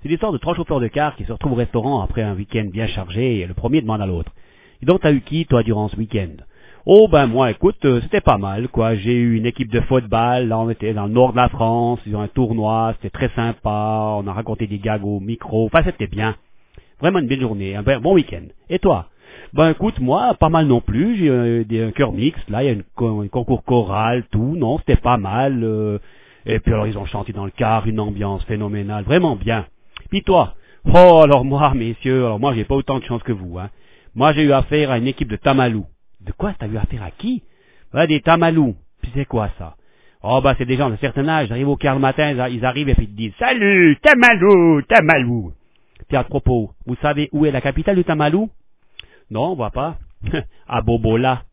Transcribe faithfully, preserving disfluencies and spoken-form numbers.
C'est l'histoire de trois chauffeurs de car qui se retrouvent au restaurant après un week-end bien chargé et le premier demande à l'autre. Et donc, t'as eu qui, toi, durant ce week-end? Oh, ben moi, écoute, euh, c'était pas mal, quoi. J'ai eu une équipe de football, là, on était dans le nord de la France, ils ont un tournoi, c'était très sympa, on a raconté des gags au micro, enfin, c'était bien. Vraiment une belle journée, un bon week-end. Et toi? Ben écoute, moi, pas mal non plus, j'ai euh, des- un cœur mixte, là, il y a une, un concours choral, tout, non, c'était pas mal. euh, et puis alors, ils ont chanté dans le car, une ambiance phénoménale, vraiment bien. Puis toi? Oh, alors moi, messieurs, alors moi, j'ai pas autant de chance que vous, hein. Moi, j'ai eu affaire à une équipe de tamalous. De quoi? T'as eu affaire à qui? Ouais, des tamalous. Puis c'est quoi ça? Oh, bah, c'est des gens d'un certain âge, ils arrivent au car le matin, ils ils arrivent et puis ils te disent, salut, tamalou, tamalou. Puis à propos, vous savez où est la capitale du Tamalou? Non, on voit pas. À Bobola.